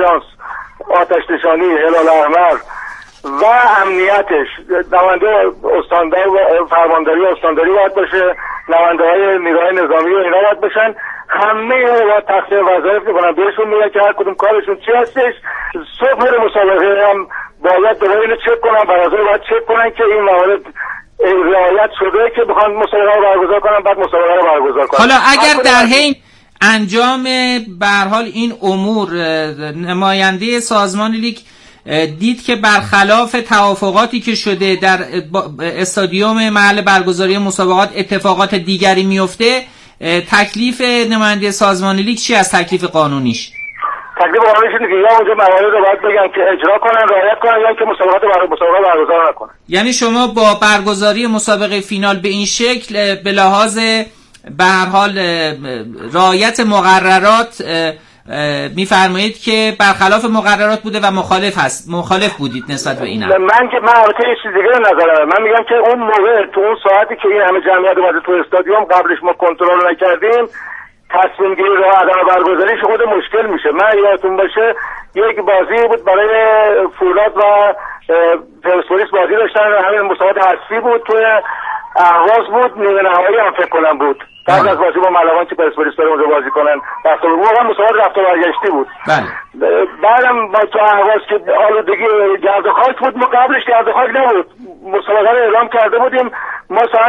آژانس آتش نشانی هلال احمر و امنیتش، نماینده استانداری و فرمانداری استانداری باید باشه، نماینده های نیروهای نظامی و اینا باید باشن. همه اینا تقسیم وظایف میکنن بهشون، میگن که هر کدوم کارشون چی هستش. صبح مسابقه هم باید دوباره اینو چک کنن، برازای باید چک کنن که این موارد رعایت شده که بخوان مسابقه رو برگزار کنن، بعد مسابقه رو برگزار کنن. حالا اگر در حین انجام به هر حال این امور نماینده سازمان لیگ دید که برخلاف توافقاتی که شده در استادیوم محل برگزاری مسابقات اتفاقات دیگری میفته، تکلیف نماینده سازمان لیگ چی از تکلیف قانونیش؟ تکلیف قانونیش اینه که یا اونجا موارد رو باید بگن که اجرا کنن، رعایت کنن، یا که مسابقه برگزار نکنن. یعنی شما با برگزاری مسابقه فینال به این شکل به لحاظ به هر حال رعایت مقررات میفرمایید که برخلاف مقررات بوده و مخالف بودید نسبت به این امر؟ من البته یه چیز دیگه نظرم، من میگم که اون موقع تو اون ساعتی که این همه جمعیت اومده تو استادیوم، قبلش ما کنترل نکردیم، تصمیم گیری رو عدم برگزاریش خود مشکل میشه. من یادتون باشه یک بازی بود برای فولاد و پرسپولیس بازی داشتن، همین مسابقات حذفی بود، توی اهواز بود، نیمه نهایی هم فکر کنم بود، بعد از بازی با ملوان که پرسپولیس داره اونجا بازی کنن، رفت و واقعا مسابقات رفت و برگشتی بود. بله. بعدم با تو اهواز که آلودگی گرد و خاک بود، ما قبلش گرد و خاک نبود، مسابقه رو اعلام کرده بودیم، ما ساعت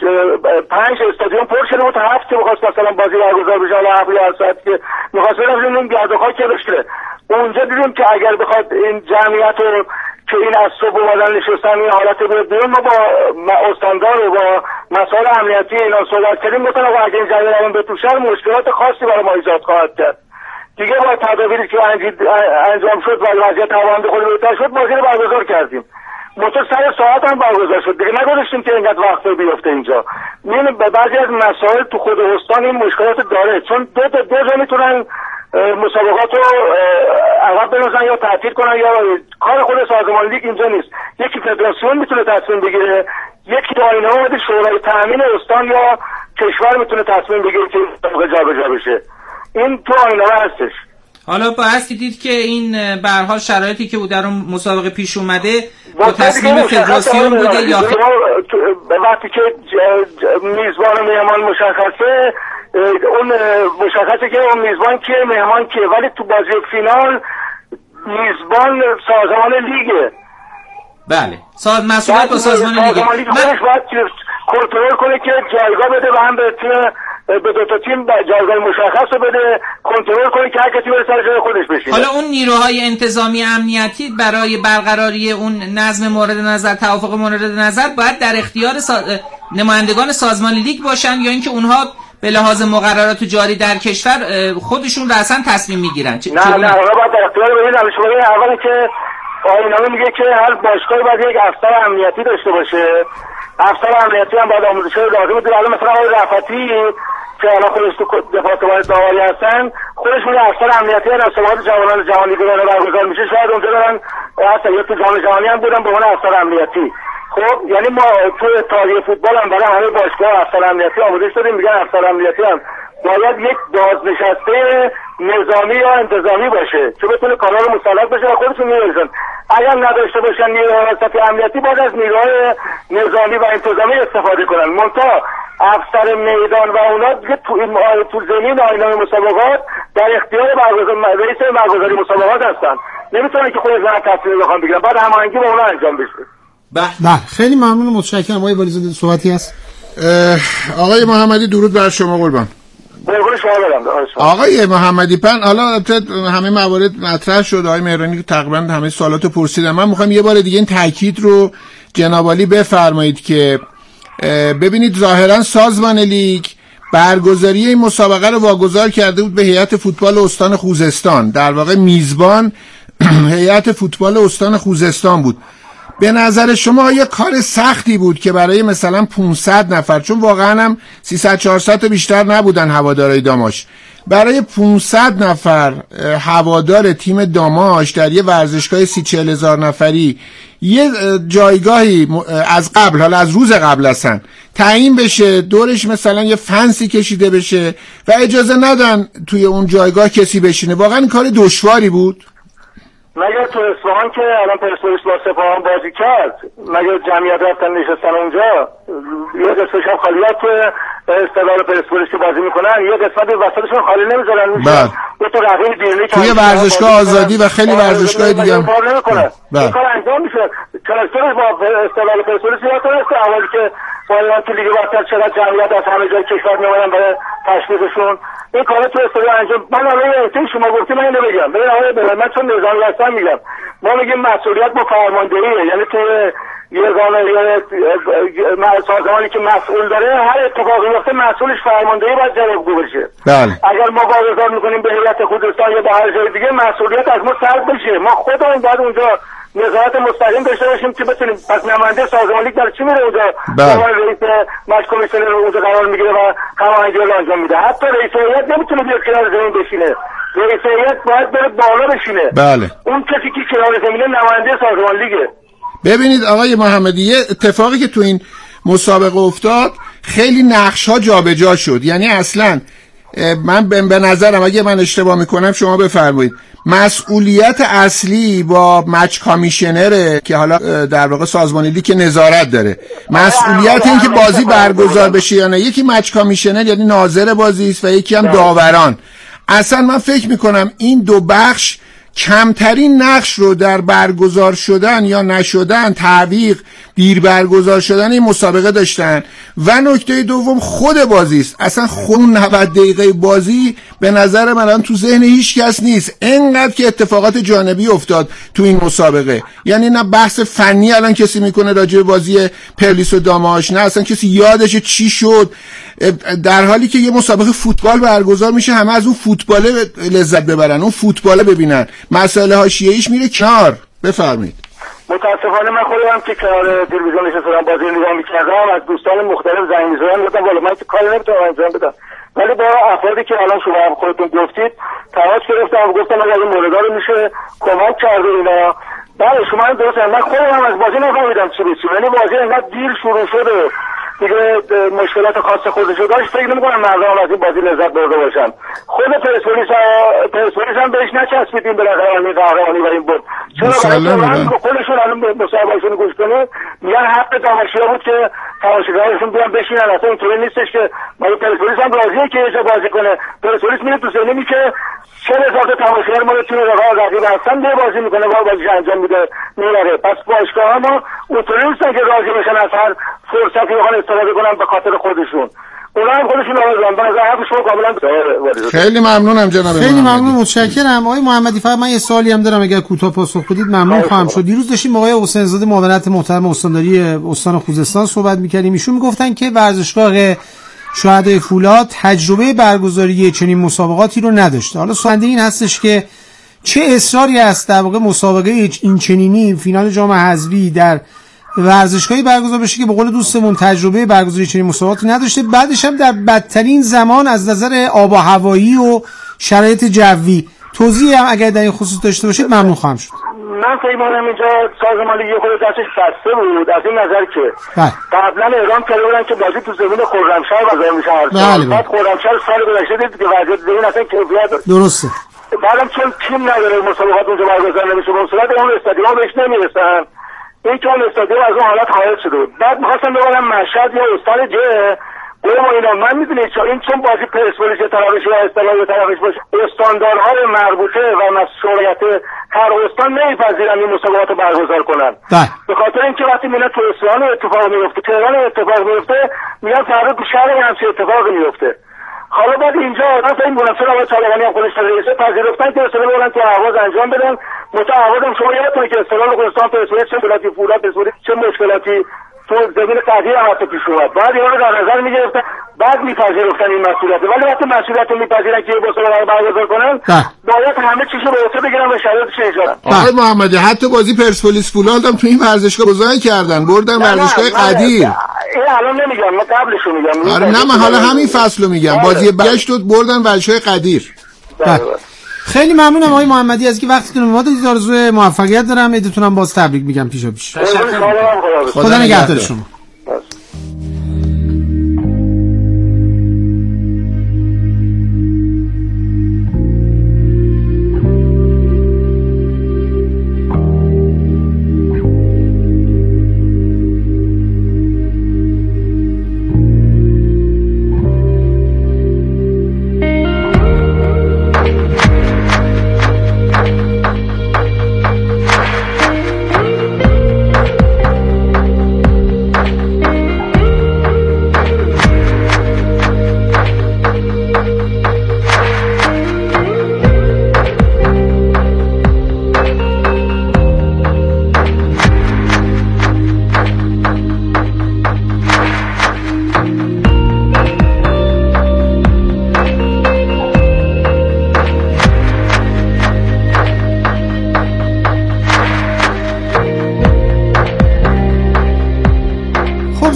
5 استادیوم پر شده بود، 7 که می‌خواست مثلا بازی برگزار بشه، حالا 7 یا 8 ساعت که می‌خواست بریم این گرد و خاک داشته. اونجا دیدیم که اگر بخواد این جمعیت رو که این از صبح اومدن نشستن این حالت بیرون، ما با استاندار و با مسائل امنیتی اینا صحبت کردیم، گفتن آقا اگه این جمعیت به توشن مشکلات خاصی برای ما ایجاد خواهد کرد، دیگه با تدابیری که انجام شد و وضعیت هوانده خود بهتر شد بازی رو برگزار کردیم. متو سر ساعت هم برگزار شد دیگه، نگذاشتیم که اینقدر وقت بیفته اینجا. می‌بینیم به بعضی از مسائل تو خود استان این مشکلات داره، چون دو جا میتونن مسابقات رو عقب بندازن یا تعطیل کنن، یا کار خود سازمان لیگ اینجا نیست. یکی فدراسیون میتونه تصمیم بگیره، یکی آیین‌نامه شورای تامین استان یا کشور میتونه تصمیم بگیره که مسابقه جابجا بشه. این تو آیین‌نامه هستش. حالا بایستی دید که این به هر حال شرایطی که در اون مسابقه پیش اومده با تصمیم فدراسیون بوده یا وقتی که میزبان و مهمان مشخصه، اون مشخصه که اون میزبان کیه مهمان کیه، ولی تو بازی فینال میزبان سازمان لیگه. بله، مسئولیت با سازمان لیگه. خودش باید کنترل کنه که جایگاه بده و هم به دو تا تیم جایگاه مشخص رو بده، کنترل کنه که هر کسی بره سر جای خودش بشینه. حالا اون نیروهای انتظامی امنیتی برای برقراری اون نظم مورد نظر، توافق مورد نظر، باید در اختیار نمایندگان سازمان لیگ باشن یا اینکه اونها به لحاظ مقررات جاری در کشور خودشون رأساً تصمیم میگیرن؟ نه اونا باید در اختیار ببینن. شما اولی که آیین‌نامه میگه که هر باشگاهی باید یک افسر امنیتی داشته باشه، افسر امنیتی هم باید آموزش‌های لازم بده. الان مثلا آقای رفعتی که الان خودش تو دپارتمان داوری هستن، خودش میگه افسر امنیتی هستن، مسابقات جوانان جهانی که برگزار میشه شاید اونجا دارن هستن، یا تو جام جهانی هم بودن به عنوان افسر امنیتی. خب یعنی ما تو اتحادیه فوتبال هم برای همه باشگاه افسر امنیتی آموزش دادیم، میگن افسر امنیتی هم باید یک بازنشسته نظامی یا انتظامی باشه که بتونه کانال مسلط بشه و خودشون میرسن. اگر نداشته باشن نیروهای حراستی امنیتی، باید از نیروهای نظامی و انتظامی استفاده کنن. منتها افسر میدان و اونا دیگه تو زمین آیین‌نامه مسابقات در اختیار رئیس برگزاری مسابقات هستن، نمیتونن که خودشون تصمیم بخوان بگیرن، بعد هماهنگی با اونا انجام بشه. بله خیلی ممنون، متشکرم. آقای والیزاده صحبتی هست؟ آقای محمدی درود بر شما قربان. آقای محمدی پن، حالا همه موارد مطرح شد، آقای مهرانی که تقریبا همه سوالاتو پرسیدن، من میخوام یه بار دیگه این تاکید رو جناب عالی بفرمایید که ببینید ظاهرا سازمان لیگ برگزاری این مسابقه رو واگذار کرده بود به هیئت فوتبال استان خوزستان، در واقع میزبان هیئت فوتبال استان خوزستان بود. به نظر شما آیا کار سختی بود که برای مثلا 500 نفر، چون واقعا هم 300-400 بیشتر نبودن هوادارهای داماش، برای 500 نفر هوادار تیم داماش در یه ورزشگاه 30-40 هزار نفری یه جایگاهی از قبل، حالا از روز قبل هستن تعیین بشه، دورش مثلا یه فنسی کشیده بشه و اجازه ندن توی اون جایگاه کسی بشینه، واقعا کار دشواری بود؟ مگر تو اصفهان که الان پرسپولیس با سپاهان بازی کرد، مگر جمعیت رفتن نشستن اونجا، یه قسمتش هم خالیات تو استقلال پرسپولیس که بازی میکنن، یه قسمت وسطشون خالی نمیذارن. دو تا رقیب دیرینی توی ورزشگاه آزادی و خیلی ورزشگاه دیگه هم کار نمیکنه. این کار انجام میشه. کلاستر با استقلال پرسپولیس یادت هست اولی که باید تو لیگ برتر چقدر جمعیت از همه جای کشور میومدن برای تشویقشون. این کارا تو استقلال انجام. من الان شما گفتید من اینو بگم. ببین آقای من چون نظامی هستم میگم. ما میگیم مسئولیت با فرماندهیه، یعنی تو یه سازمانی که مسئول داره هر اتفاقی میفته مسئولش فرماندهی باید جوابگو بشه. بله. اگر ما واگذار میکنیم به هیئت خوزستان یا به هر جای دیگه مسئولیت از ما سلب بشه. ما خودمون باید اونجا نظارت مستقیم داشته باشیم که بتونیم. پس نماینده سازمان لیگ در چی میره اونجا؟ رئیس ماچ کمیسیون رو اونجا قرار میگیره و هماهنگی رو انجام میده. حتی رئیس هیئت نمیتونه بیاد کنار زمین بشینه. رئیس هیئت باید بره بالا بشینه. بله. اون کسی که کنار زمینه نماینده سازمان لیگه. ببینید آقای محمدی، یه اتفاقی که تو این مسابقه افتاد خیلی نقش‌ها جابجا شد. یعنی اصلا من به نظرم، اگه من اشتباه میکنم شما بفرمایید، مسئولیت اصلی با مچ کامیشنره که حالا در واقع سازمان لیگ که نظارت داره، مسئولیت این که بازی برگزار بشه یا نه، یکی مچ کامیشنر یعنی ناظر بازی است و یکی هم داوران. اصلا من فکر میکنم این دو بخش کمترین نقش رو در برگزار شدن یا نشدن، تعویق، دیر برگزار شدن این مسابقه داشتن. و نکته دوم خود بازی است. اصلا خود 90 دقیقه بازی به نظر من الان تو ذهن هیچ کس نیست، اینقدر که اتفاقات جانبی افتاد تو این مسابقه. یعنی نه بحث فنی الان کسی میکنه راجع به بازی پرلیس و داماش، نه اصلا کسی یادش چی شد، در حالی که یه مسابقه فوتبال برگزار میشه همه از اون فوتبال لذت ببرن، اون فوتبال ببینن، مسائل حاشیه‌ایش میره کنار. بفرمایید. متاسفانه من خودم که کنار تلویزیون نشستم بازی رو نگاه می‌کردم، از دوستان مختلف زنگ می‌زدن، گفتم والا من که کاری نمی‌تونم انجام بدم. ولی با افرادی که الان شما خودتون گفتید تماس گرفتم و گفتم اگه این موردا رو میشه کمک کرد اینا. بله شما هم درسته. من خودم از بازی نفهمیدم چی بشه، ولی بازی انقدر دیر شروع شده دیگه مشکلات خاص خودشو داشت. فکر نمی‌کنم مردم از این بازی لذت برده باشن. خود پرسپولیس هم بهش نچسبیدیم بالاخره این قهرمانی و این بود. چرا خودشون الان مصاحبهشون گوش کنه میگن حق تماشاگر بود که تماشاگرشون بیان بشینن. اصلا اینطوری نیستش که ما پرسپولیس هم راضیه که اینجا بازی کنه. پرسپولیس میره تو ذهنی که 40,000 تماشاگر ما رو تیم رقیب هستن دیگه بازی میکنه و بازیش انجام میده میره. پس باشگاه‌ها ما اونطوری نیستن که راضی بشن از هر فرصتی بخوان استفاده کنن به خاطر خودشون. اونا هم خودشون آوردن. به نظر حرف شما کاملا خیلی ممنونم جناب. خیلی ممنون، متشکرم. آقای محمدی فقط من یه سوالی هم دارم اگر کوتاه پاسخ بدید ممنون خواهم شد. دیروز داشتیم آقای حسین زاده معاونت محترم استانداری استان خوزستان صحبت می‌کردیم. ایشون میگفتن که ورزشگاه شهدای فولاد تجربه برگزاری چنین مسابقاتی رو نداشته. حالا سوال این هستش که چه اصراری است در واقع مسابقه این چنینی فینال جام حذفی در ورزشگاهی برگزار بشه که به قول دوستمون تجربه برگزاری چنین مسابقاتی نداشته، بعدش هم در بدترین زمان از نظر آب و هوایی و شرایط جوی. توضیح هم اگر در این خصوص داشته باشید ممنون خواهم شد. من فکر می‌کنم اینجا سازمان لیگ خود دستش بسته بود از این نظر که قبلا اعلام کرده بودن که بازی تو زمین خرمشهر برگزار میشه هر سال. بعد خرمشهر سال گذشته دید که وضعیت زمین اصلا کیفیت درسته. بعدم چون تیم نداره مسابقات اونجا برگزار نمیشه، به صورت اون استادیوم بهش نمیرسن. این که اون استادیوم از اون حالت خارج شده بود. بعد می‌خواستم ببرم مشهد یا استان جه برو اینا. من میدونید چون بازی پرسپولیس طرفش یا استقلال طرفش باشه، استانداردهای مربوطه و مسئولیت هر استان نمیپذیرن این مسابقات رو برگزار کنن. به خاطر اینکه وقتی میاد تو اصفهان اتفاق میفته، تهران اتفاق میفته، میاد فردا تو شهر همچین اتفاقی میفته. حالا بعد اینجا مثلا این منافسه آقای طالبانی هم خودش رئیسه پذیرفتن که اصلا برن تو اهواز انجام بدن. متعهدم شما یادتونه که استقلال خوزستان پرسپولیس چه مشکلاتی فولاد پرسپولیس چه مشکلاتی تو زمین قضیه هم حتی پیش اومد. بعد اینا رو در نظر میگرفتن، بعد میپذیرفتن این مسئولیت. ولی وقتی مسئولیت رو میپذیرن که مسابقه رو برگزار کنن باید همه چیزو به عهده بگیرن و شرایطش اجرا. آقای محمدی حتی بازی پرسپولیس فولاد هم تو این ورزشگاه گذار کردن، بردن ورزشگاه قدیر. این الان نمیگم، من قبلشو میگم. نه من حالا همین فصلو میگم. بازی برگشت بردن ورزشگاه قدیر. خیلی ممنونم آقای محمدی از اینکه وقتتون رو به ما دادید. آرزوی موفقیت دارم. عیدتونم باز تبریک میگم پیشا پیش. خدا نگهدار شما.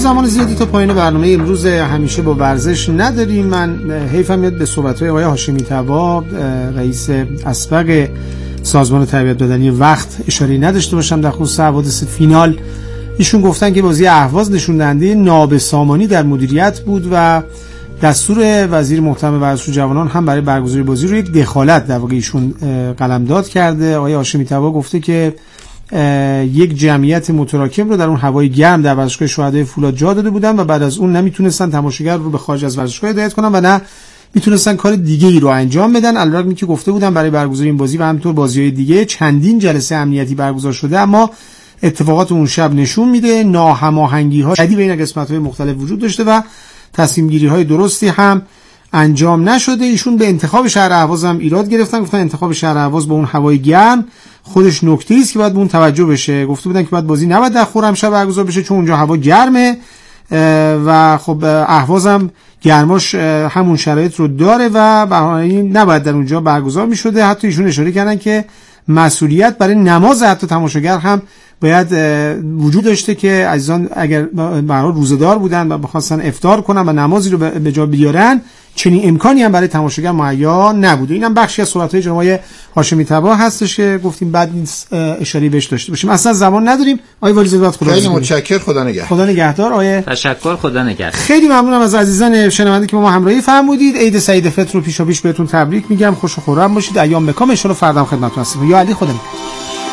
زمان زیادی تا پایان برنامه امروز همیشه با ورزش نداریم. من حیفم میاد به صحبت‌های آقای هاشمی طبا رئیس اسبق سازمان تربیت بدنی وقت اشاره نداشته باشم در خصوص حوادث فینال. ایشون گفتن که بازی اهواز نشون دهنده نابسامانی در مدیریت بود و دستور وزیر محترم ورزش و جوانان هم برای برگزاری بازی رو یک دخالت در واقع ایشون قلمداد کرده. آقای هاشمی طبا گفته که یک جمعیت متراکم رو در اون هوای گرم در ورزشگاه شهدای فولاد جا داده بودن و بعد از اون نمیتونستن تماشاگر رو به خارج از ورزشگاه هدایت کنن و نه میتونستن کار دیگه ای رو انجام بدن. علاوه بر که گفته بودن برای برگزاری این بازی و همینطور بازی‌های دیگه چندین جلسه امنیتی برگزار شده، اما اتفاقات اون شب نشون میده ناهماهنگی‌ها شدید بین قسمت‌های مختلف وجود داشته و تصمیم‌گیری‌های درستی هم انجام نشده. ایشون به انتخاب شهر اهواز هم ایراد گرفتن، گفتن انتخاب شهر اهواز با اون هوای گرم خودش نکته‌ای است که باید به اون توجه بشه. گفته بودن که باید بازی نباید در خرمشهر برگزار بشه چون اونجا هوا گرمه و خب اهواز هم گرماش همون شرایط رو داره و بنابراین نباید در اونجا برگزار می‌شده. حتی ایشون اشاره کردن که مسئولیت برای نماز حتی تماشاگر هم باید وجود داشته که عزیزان اگر به هر حال روزه‌دار بودن و بخواستن افطار کنن و نمازی رو به جا بیارن چنین امکانی هم برای تماشاگر مهیا نبوده. اینم بخشی از صحبت‌های جناب آقای هاشمی طبا هستش که گفتیم بعد اشاره بهش داشته باشیم. اصلا زمان نداریم. آقای والی زاده خدا خیلی متشکر. خدا نگهدار. خدا نگهدار. آقای تشکر. خدا نگهدار. خیلی ممنونم از عزیزان شنونده که با ما همراهی فرمودید. عید سعید فطر رو پیشاپیش بهتون تبریک میگم. خوش و خرم باشید. ایام بکام. ان شاء الله فردا خدمتتون هستیم. یا علی خدا نگهدار.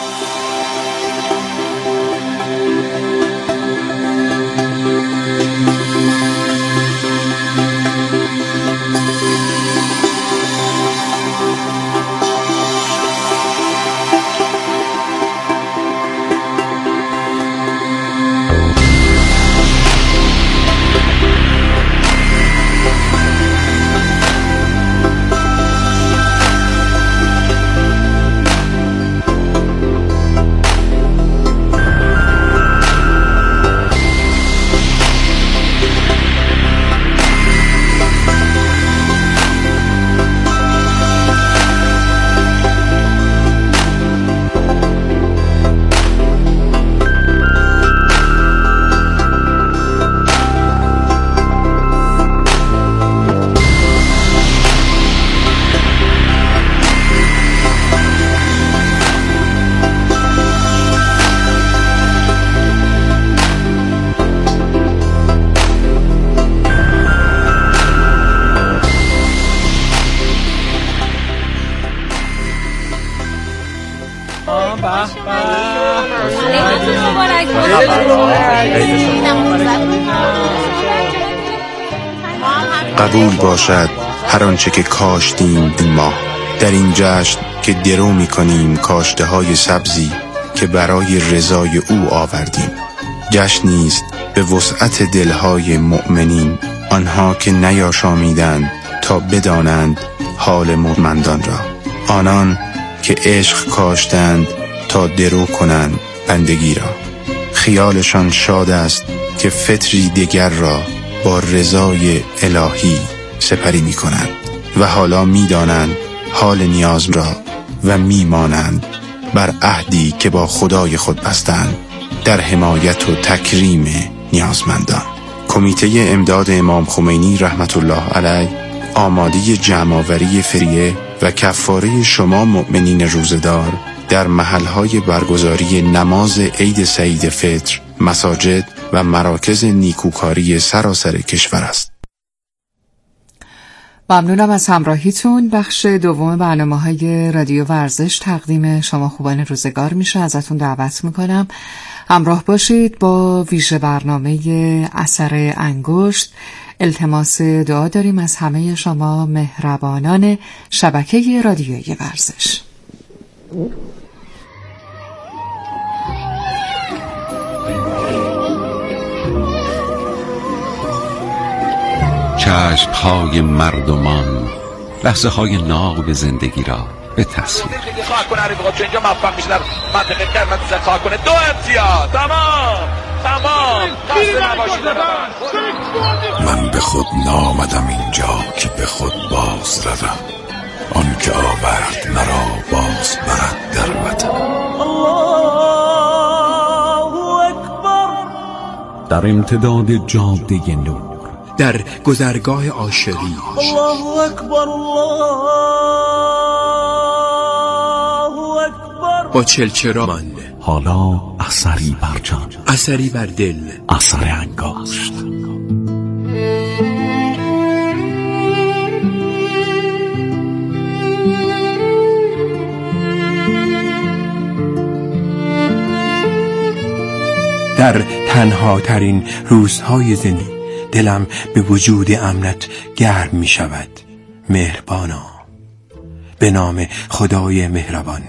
قبول باشد هر آنچه که کاشتیم این ماه، در این جشن که درو می کنیم کاشته های سبزی که برای رضای او آوردیم. جشنی است به وسعت دلهای مؤمنین، آنها که نیاشامیدند تا بدانند حال مؤمنان را، آنان که عشق کاشتند تا درو کنند بندگی را. خیالشان شاد است که فطری دیگر را با رضای الهی سپری می کنند و حالا می دانند حال نیاز را و می مانند بر عهدی که با خدای خود بستند در حمایت و تکریم نیازمندان. کمیته امداد امام خمینی رحمت الله علیه آماده جمع‌آوری فریه و کفاره شما مؤمنین روزدار در محل‌های برگزاری نماز عید سعید فطر، مساجد و مراکز نیکوکاری سراسر کشور است. ممنونم از همراهیتون. بخش دوم برنامه‌های رادیو ورزش تقدیم شما خوبان روزگار میشه. ازتون دعوت میکنم همراه باشید با ویژه برنامه اثر انگشت. التماس دعا داریم از همه شما مهربانان شبکه رادیویی ورزش. چشم‌های مردمان لحظه‌های ناب زندگی را به تصویر. خواهد کنه عریض چون اینجا موفق میشه در منطقه قرمز خواهد کنه. دو امتیاز تمام من به خود نامدم اینجا که به خود باز روم، آن که آورد مرا باز برد در وطن. در در امتداد جاده نور، در گذرگاه عاشقی. الله اکبر، الله اکبر. با چلچراغ حالا اثری بر جان، اثری بر دل، اثر انگاشت. در تنها ترین روزهای زندگی دلم به وجود امنت گرم می شود. مهربانا، به نام خدای مهربان.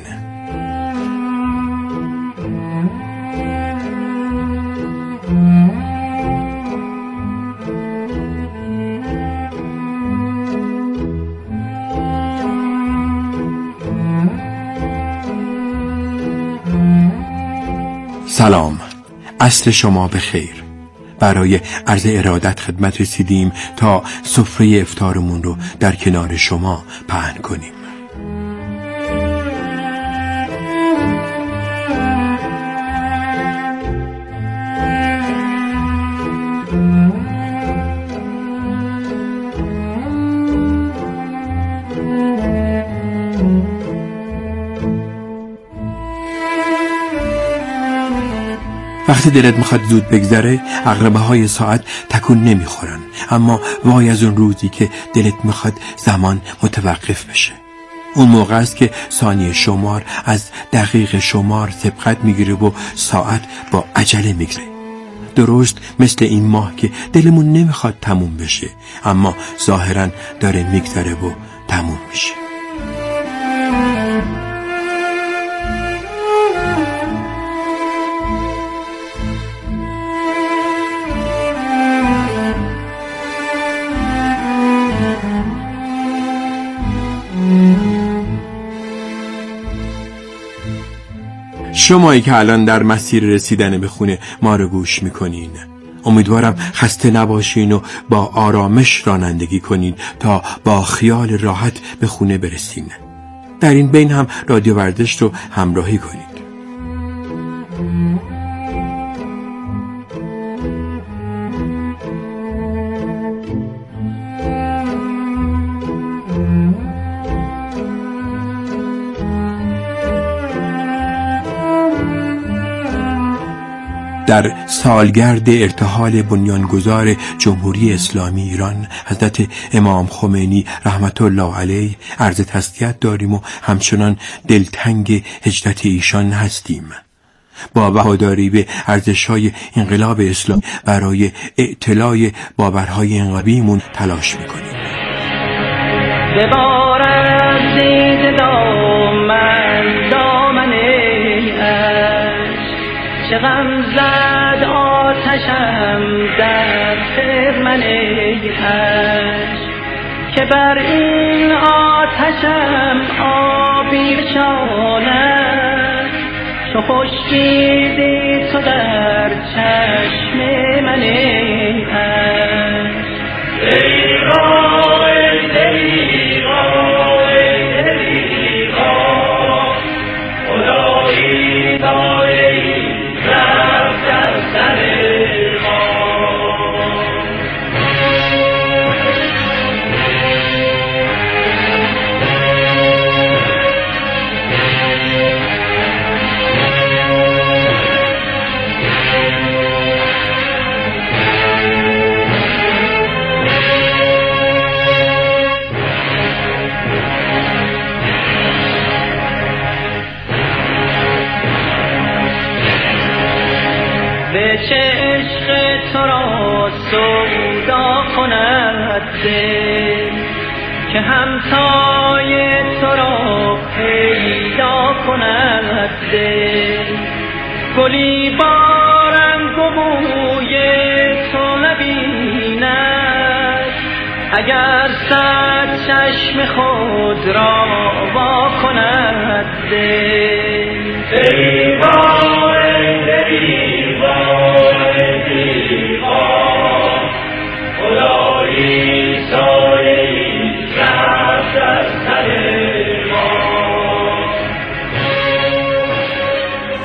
سلام، عصر شما بخیر. برای عرض ارادت خدمت رسیدیم تا سفره افطارمون رو در کنار شما پهن کنیم. وقتی دلت میخواد زود بگذره، عقربه های ساعت تکون نمیخورن، اما وای از اون روزی که دلت میخواد زمان متوقف بشه. اون موقع است که ثانیه شمار از دقیقه شمار سبقت میگیره و ساعت با عجله میگذره. درست مثل این ماه که دلمون نمیخواد تموم بشه، اما ظاهرا داره میگذره و تموم میشه. شمایی که الان در مسیر رسیدن به خونه ما رو گوش میکنین، امیدوارم خسته نباشین و با آرامش رانندگی کنین تا با خیال راحت به خونه برسین. در این بین هم رادیو ورزش رو همراهی کنید. در سالگرد ارتحال بنیانگذار جمهوری اسلامی ایران حضرت امام خمینی رحمت الله علیه عرض تسلیت داریم و همچنان دلتنگ هجرت ایشان هستیم. با وفاداری به ارزش‌های انقلاب اسلامی برای اعتلاع باورهای انقلابیمون تلاش می‌کنیم. ببارد زید دامن چه غم زد آتشم در خرمن عشق، که بر این آتشم آبی بشاند، چو خشکیدی تو در چشم من عشق. به چه عشق تو را سودا کند دل، که همتای تو را پیدا کند دل. گلی بارم گوی تو نبیند، اگر صد چشم خود را وا کند دل.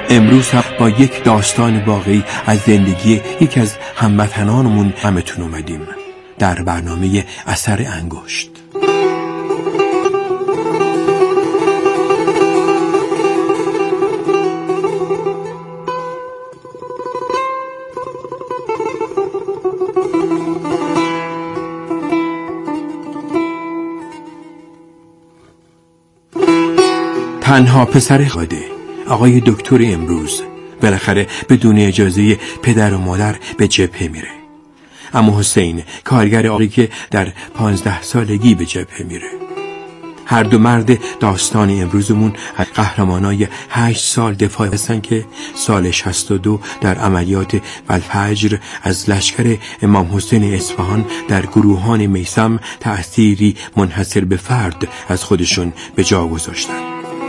امروز هم با یک داستان واقعی از زندگی یکی از هموطنانمون همتون اومدیم در برنامه اثر انگشت. تنها پسر خاده آقای دکتر امروز بالاخره بدون اجازه پدر و مادر به جبهه میره. اما حسین کارگر آقایی که در 15 سالگی به جبهه میره. هر دو مرد داستان امروزمون از قهرمانای 8 سال دفاع هستن که سال 62 در عملیات والفجر از لشکر امام حسین اصفهان در گروهان میثم تأثیری منحصر به فرد از خودشون به جا گذاشتن.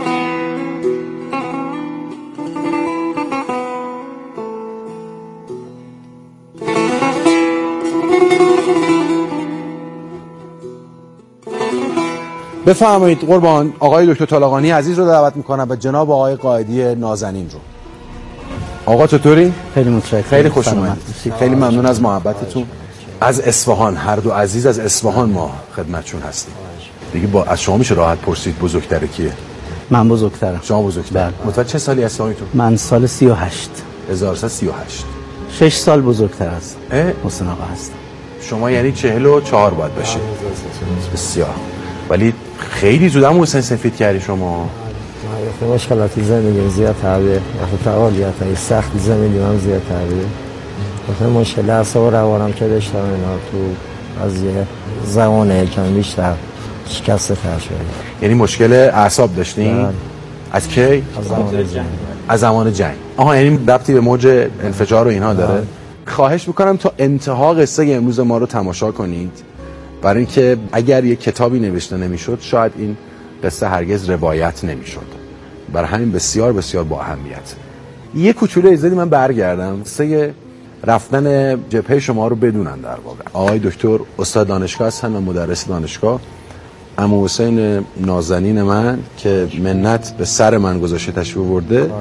بفرمایید قربان. آقای دکتر طالقانی عزیز رو دعوت میکنم و جناب آقای قائدی نازنین رو. آقا چطوری؟ خیلی متشکرم. خیلی خوش اومدید. خیلی ممنون از محبتتون. از اصفهان، هر دو عزیز از اصفهان ما خدمتشون هستیم. دیگه از شما میشه راحت پرسید بزرگتره کیه؟ من بزرگترم. شما بزرگتر. متولد چه سالی هستی تو؟ من سال 38. 1338. 6 سال بزرگتر از حسین آقا هستم. شما یعنی 44 باید باشید. بسیار. ولی خیلی زود هم حسین سفید کردی شما. مشکلاتی زندگی زیاد تابه، فعالیت‌های سخت زندگی من زیاد تابه. مثلا مشکل اعصاب روانم که داشتم اینا تو از یه زمان کم بیشتر شکسته تر شده. یعنی مشکل اعصاب داشتین؟ از کی؟ از زمان جنگ. از زمان جنگ. آها، یعنی ربطی به موج انفجار و اینها داره؟ خواهش میکنم تا انتها قصه امروز ما رو تماشا کنید، برای اینکه اگر یک کتابی نوشته نمیشد شاید این قصه هرگز روایت نمیشد. برای همین بسیار بسیار با اهمیت. یه کوچولو اجازه من برگردم قصه رفتن جبهه شما رو بدونن. در واقع آقای دکتر استاد دانشگاه هستن و مدرس دانشگاه. عمو حسین نازنین من که منت به سر من گذاشته تشریف برده.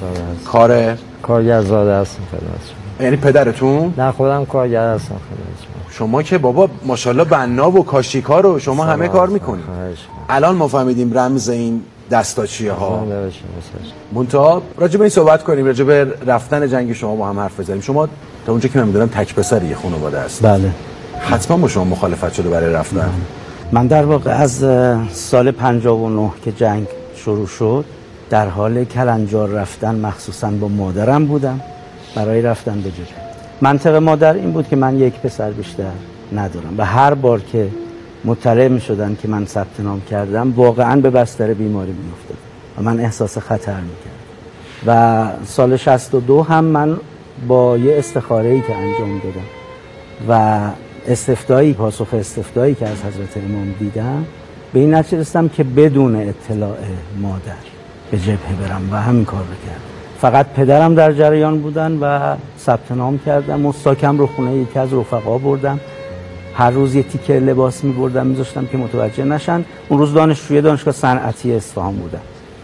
کارگرزاده هستم. یعنی پدرتون؟ نه، خودم کارگر هستم. شما که بابا ماشاءالله بنا و کاشیکار رو شما همه کار میکنید. الان ما فهمیدیم رمز این دستاچیه ها. منتها راجع به این صحبت کنیم، راجع به رفتن جنگ شما با هم حرف بزنیم. شما تا اونجا که من میدونم تک پسر یه خانواده هست. بله. حتما با شما مخالفت شده برای رفتن. من در واقع از سال 59 که جنگ شروع شد در حال کلنجار رفتن مخصوصا با مادرم بودم برای رفتن به جبهه. منطق مادر این بود که من یک پسر بیشتر ندارم و هر بار که مطلع می شدن که من ثبت نام کردم واقعا به بستر بیماری می افتادم و من احساس خطر می کردم. و سال 62 هم من با یه استخاره‌ای که انجام دادم و پاسخ استفتایی که از حضرت امام دیدم به این نتیجه رسیدم که بدون اطلاع مادر به جبهه برم و همین کار بکردم. فقط پدرم در جریان بودن و ثبت نام کردم. مستاکم رو خونه یکی از رفقا بردم. هر روز یه تیکه لباس می بردم میذاشتم که متوجه نشن. اون روز دانشجوی دانشگاه صنعتی اصفهان بودم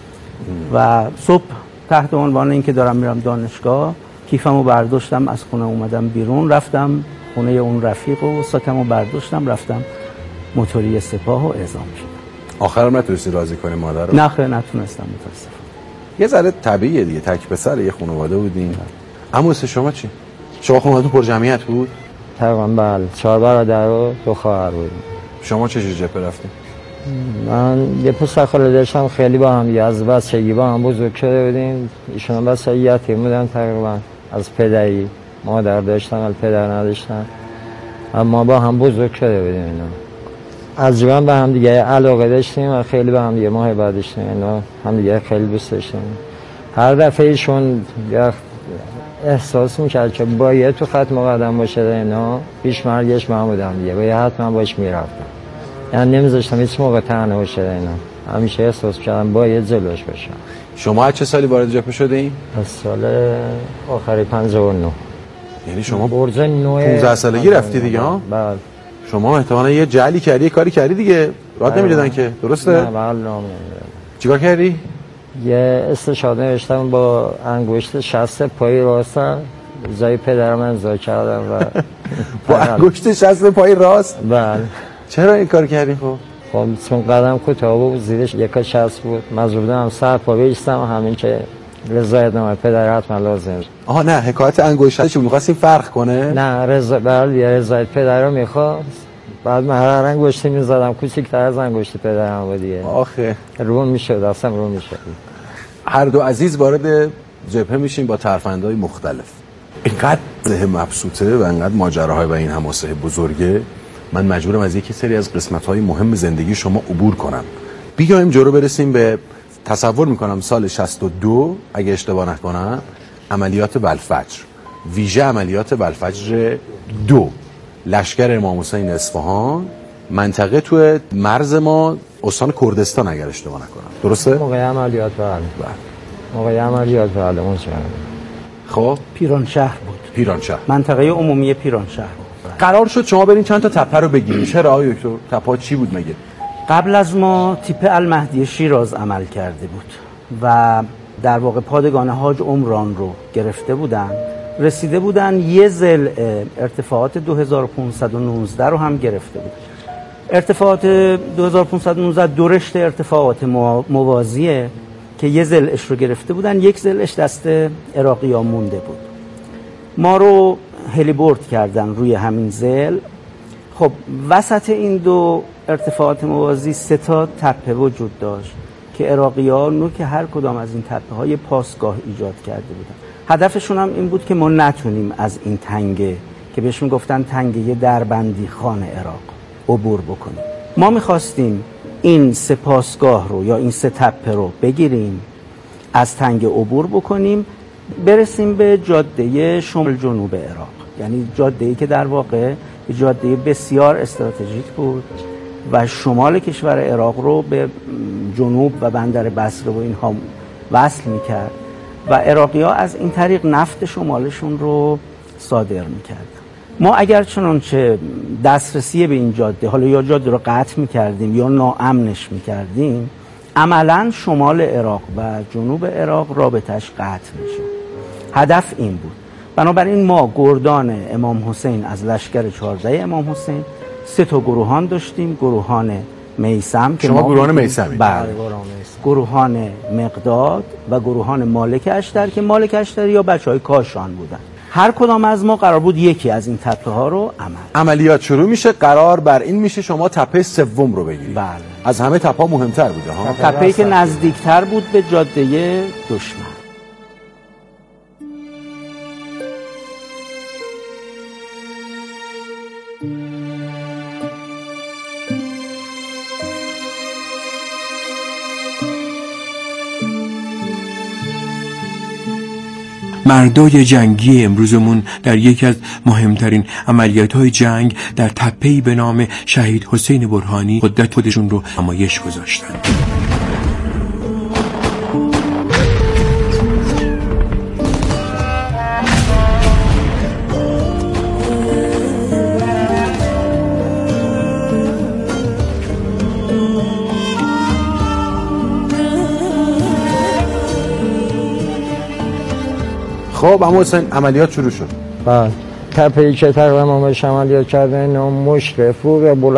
و صبح تحت عنوان اینکه دارم میرم دانشگاه کیفمو برداشتم، از خونه اومدم بیرون، رفتم خونه اون رفیق و ساکمو برداشتم، رفتم موتوری سپاه و اعزام شدم. آخرام نتونستی راضی کنی مادر رو؟ نه خیر، نتونستم متاسفم. یه ذره طبیعیه دیگه، تک پسر یه خانواده بودین. اما شما چی؟ شما خانواده‌تون پر جمعیت بود؟ تقریبا بله، 4 برادر و 2 خواهر بودیم. شما چه جبهه رفتین؟ من یه پسر خاله داشتم، خیلی با هم از بچگی با هم بزرگ شده بودیم. ایشون بس یتیم بودن تقریبا، از پدری مادر داشتن ولی پدر نداشتن، اما با هم بزرگ شده بودیم. اینا از جوان به هم دیگه علاقه داشتیم و خیلی به هم دیگه محبت داشتیم. اینا هم دیگه خیلی دوست داشتیم. هر دفعه ایشون احساس میکرد که باید تو خط مقدم باشه، اینا پیش مرگش من بودم دیگه، باید حتما باش میرفتم. یعنی نمیذاشتم هیچ موقع تنها باشه. اینا همیشه احساس کردم باید جلوش باشم. شما از چه سالی وارد جبهه شدین؟ از سال آخری 59. یعنی شما برج 15 سالگی رفتی دیگه ها؟ بله. شما احتمالاً یه جعلی کردی، یه کاری کردی دیگه. راه نمیدادن که، درسته؟ نه بله. چیکار کردی؟ یه استشهاد نوشتم با انگشت شست پای راستم جای پدرم امضا کردم و با انگشت شست پای راست؟ بله. چرا این کار کردی؟ خب چون قدم کوتاه بود، زیرش یک شست بود، مجبور بودم سر پا بیستم و همین که رضایتنامه پدر حتما لازم. آها نه، حکایت انگشتش می‌خواستین فرق کنه؟ نه رضایت پدر رو می‌خواست. بعد من هر انگشتی می‌زدم کوچیک‌تر از انگشت پدرم بود دیگه. آخه رو می‌شد، اصلا رو می‌شد. هر دو عزیز وارد جبهه میشین با ترفندهای مختلف. اینقدر ذهن مبسوطه و اینقدر ماجراهای و این حماسه بزرگه، من مجبورم از یک سری از قسمت‌های مهم زندگی شما عبور کنم. بیایم جلو برسیم به تصور میکنم سال 62 اگه اشتباه نکنم عملیات بلفجر، ویژه عملیات بلفجر 2، لشکر امام حسین اصفهان، منطقه تو مرز ما استان کردستان اگر اشتباه نکنم، درسته؟ موقع عملیات بله اون خب پیرانشهر بود. پیرانشهر، منطقه عمومی پیرانشهر بود. قرار شد شما برین چند تا تپه رو بگیرید. چرا آقای دکتر؟ تپه‌ها چی بود مگه؟ قبل از ما تیپ المهدی شیراز عمل کرده بود و در واقع پادگان حاج عمران رو گرفته بودن، رسیده بودن یه ضلع ارتفاعات 2519 رو هم گرفته بودن. ارتفاعات 2519 دو رشته ارتفاعات موازیه که یه ضلعش رو گرفته بودن، یک ضلعش دست عراقی‌ها مونده بود. ما رو هلیبورد کردن روی همین ضلع. خب وسط این دو ارتفاعات موازی 3 تا تپه وجود داشت که عراقی‌ها نوک هر کدام از این تپه‌های پاسگاه ایجاد کرده بودن. هدفشون هم این بود که ما نتونیم از این تنگه که بهش میگفتن تنگه دربندی خان عراق عبور بکنیم. ما میخواستیم این 3 پاسگاه رو یا این 3 تپه رو بگیریم، از تنگه عبور بکنیم، برسیم به جاده شمال جنوب عراق، یعنی جاده‌ای که در واقع جاده بسیار استراتژیک بود و شمال کشور عراق رو به جنوب و بندر بصره و اینها وصل میکرد و عراقی‌ها از این طریق نفت شمالشون رو صادر میکردن. ما اگر چنانچه دسترسی به این جاده، حالا یا جاده رو قطع میکردیم یا ناامنش میکردیم، عملاً شمال عراق و جنوب عراق رابطش قطع میشد. هدف این بود. بنابراین ما گردان امام حسین از لشکر 14 امام حسین 3 تا گروهان داشتیم، گروهان میثم که شما گروهان میثمی؟ بله، گروهان مقداد و گروهان مالک اشتر که مالک اشتر یا بچهای کاشان بودن. هر کدام از ما قرار بود یکی از این تپه ها رو عملیات شروع میشه. قرار بر این میشه شما تپه 3 رو بگیرید. بله. از همه تپه ها مهمتر بوده ها. تپه‌ای که نزدیکتر بود به جاده دشمن. مردای جنگی امروزمون در یکی از مهمترین عملیات‌های جنگ در تپه‌ای به نام شهید حسین برهانی قدرت خودشون رو نمایش گذاشتن. خب اما حسین عملیات شروع شد. بله. تپه‌ای که تقریبا ما بهش عملیات کردن مشرف بود و